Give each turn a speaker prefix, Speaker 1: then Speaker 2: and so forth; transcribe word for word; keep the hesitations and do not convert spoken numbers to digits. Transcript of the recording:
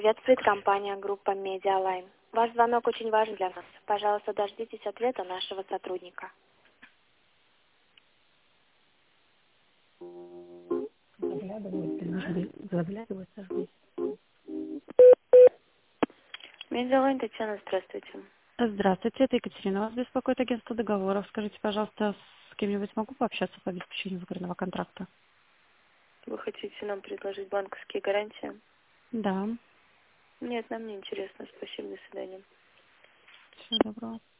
Speaker 1: Приветствует компания группа Медиалайн. Ваш звонок очень важен для нас. Пожалуйста, дождитесь ответа нашего сотрудника.
Speaker 2: Заглядывается, жди. Заглядывается, жди.
Speaker 1: Медиалайн, Татьяна, здравствуйте.
Speaker 2: Здравствуйте, это Екатерина. Вас беспокоит агентство договоров. Скажите, пожалуйста, с кем-нибудь могу пообщаться по обеспечению выгодного контракта?
Speaker 1: Вы хотите нам предложить банковские гарантии?
Speaker 2: Да.
Speaker 1: Нет, нам не интересно. Спасибо, до свидания.
Speaker 2: Всего доброго.